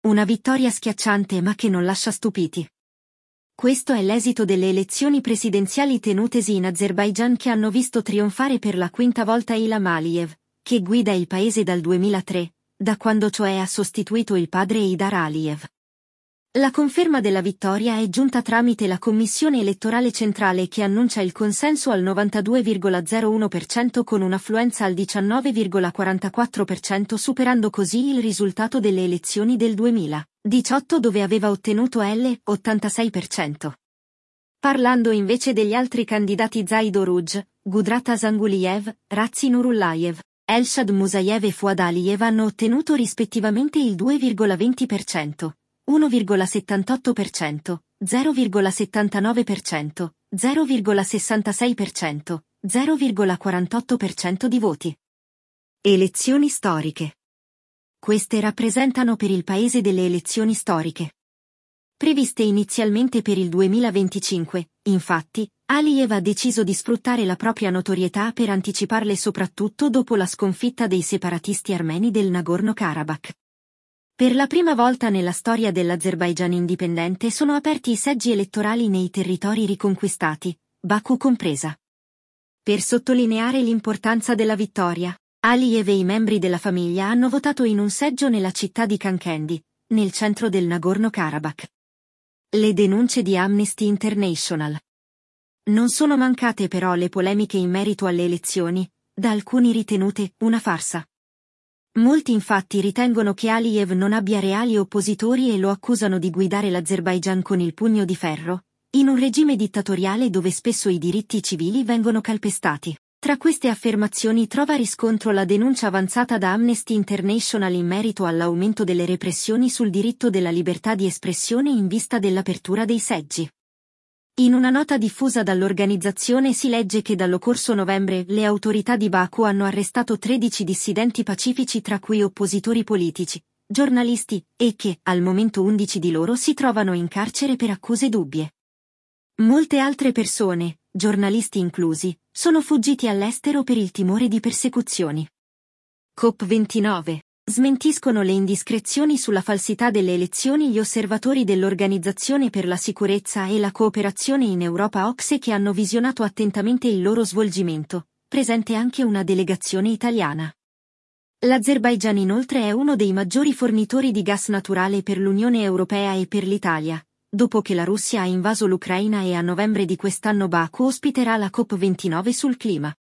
Una vittoria schiacciante ma che non lascia stupiti. Questo è l'esito delle elezioni presidenziali tenutesi in Azerbaigian che hanno visto trionfare per la quinta volta Ilham Aliyev, che guida il paese dal 2003, da quando cioè ha sostituito il padre Heydar Aliyev. La conferma della vittoria è giunta tramite la Commissione elettorale centrale che annuncia il consenso al 92,01% con un'affluenza al 19,44%, superando così il risultato delle elezioni del 2018 dove aveva ottenuto l'86%. Parlando invece degli altri candidati Zaid Oruj, Gudrat Azanguliev, Razi Nurullayev, Elshad Musayev e Fouad Aliyev hanno ottenuto rispettivamente il 2,20%. 1,78%, 0,79%, 0,66%, 0,48% di voti. Elezioni storiche. Queste rappresentano per il paese delle elezioni storiche. Previste inizialmente per il 2025, infatti, Aliyev ha deciso di sfruttare la propria notorietà per anticiparle soprattutto dopo la sconfitta dei separatisti armeni del Nagorno-Karabakh. Per la prima volta nella storia dell'Azerbaigian indipendente sono aperti i seggi elettorali nei territori riconquistati, Baku compresa. Per sottolineare l'importanza della vittoria, Aliyev e i membri della famiglia hanno votato in un seggio nella città di Kankendi, nel centro del Nagorno-Karabakh. Le denunce di Amnesty International. Non sono mancate però le polemiche in merito alle elezioni, da alcuni ritenute una farsa. Molti infatti ritengono che Aliyev non abbia reali oppositori e lo accusano di guidare l'Azerbaigian con il pugno di ferro, in un regime dittatoriale dove spesso i diritti civili vengono calpestati. Tra queste affermazioni trova riscontro la denuncia avanzata da Amnesty International in merito all'aumento delle repressioni sul diritto della libertà di espressione in vista dell'apertura dei seggi. In una nota diffusa dall'organizzazione si legge che dallo corso novembre le autorità di Baku hanno arrestato 13 dissidenti pacifici tra cui oppositori politici, giornalisti, e che, al momento 11 di loro si trovano in carcere per accuse dubbie. Molte altre persone, giornalisti inclusi, sono fuggiti all'estero per il timore di persecuzioni. COP29. Smentiscono le indiscrezioni sulla falsità delle elezioni gli osservatori dell'Organizzazione per la sicurezza e la cooperazione in Europa OCSE che hanno visionato attentamente il loro svolgimento, presente anche una delegazione italiana. L'Azerbaigian inoltre è uno dei maggiori fornitori di gas naturale per l'Unione Europea e per l'Italia, dopo che la Russia ha invaso l'Ucraina e a novembre di quest'anno Baku ospiterà la COP29 sul clima.